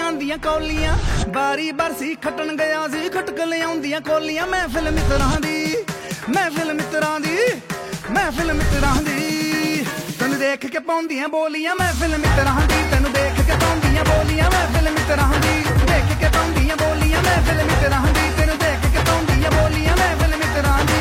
ਚਾਹ ਦੀਆਂ ਕੌਲੀਆਂ ਬਾਰੀ ਬਰਸੀ ਖੱਟਣ ਗਿਆ ਸੀ ਖਟਕ ਲਿਆਉਂਦੀਆਂ ਕੋਲੀਆਂ ਮਹਿਫਿਲ ਮਿੱਤਰਾਂ ਦੀ ਮਹਿਫਿਲ ਮਿੱਤਰਾਂ ਦੀ ਮਹਿਫਿਲ ਮਿੱਤਰਾਂ ਦੀ ਤੈਨੂੰ ਦੇਖ ਕੇ ਪਾਉਂਦੀਆਂ ਬੋਲੀਆਂ ਮਹਿਫਿਲ ਮਿੱਤਰਾਂ ਦੀ ਤੈਨੂੰ ਦੇਖ ਕੇ ਪਾਉਂਦੀਆਂ ਬੋਲੀਆਂ ਮਹਿਫਿਲ ਮਿੱਤਰਾਂ ਦੀ ਦੇਖ ਕੇ ਪਾਉਂਦੀਆਂ ਬੋਲੀਆਂ ਮਹਿਫਿਲ ਮਿੱਤਰਾਂ ਦੀ ਤੈਨੂੰ ਦੇਖ ਕੇ ਪਾਉਂਦੀਆਂ ਬੋਲੀਆਂ ਮਹਿਫਿਲ ਮਿੱਤਰਾਂ ਦੀ